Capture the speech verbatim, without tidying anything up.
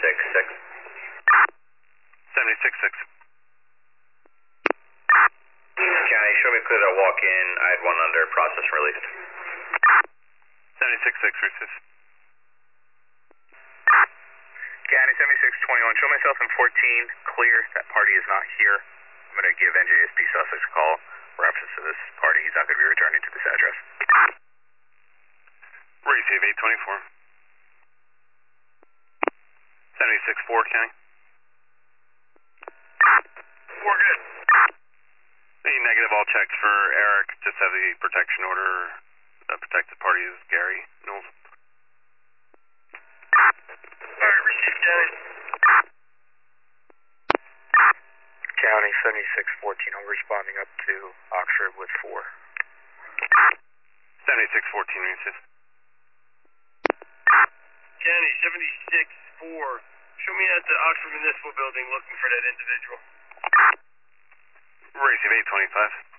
six six. seventy-six six. County, show me clear to walk in. I had one under process released. seventy-six six, receive. County, seventy-six twenty-one, show myself in fourteen, clear, that party is not here. I'm going to give N J S P Sussex a call, reference to this party, he's not going to be returning to this address. Receive, eight twenty-four. seventy-six four, County. We're good. Any negative, all checked for Eric, just have the protection order. The protected party is Gary Knowles. Alright, receive, County. County, seventy-six fourteen, I'm responding up to Oxford with four. seventy-six fourteen, receive. County, seventy-six four. Show me at the Oxford Municipal Building looking for that individual. Receive, eight twenty-five.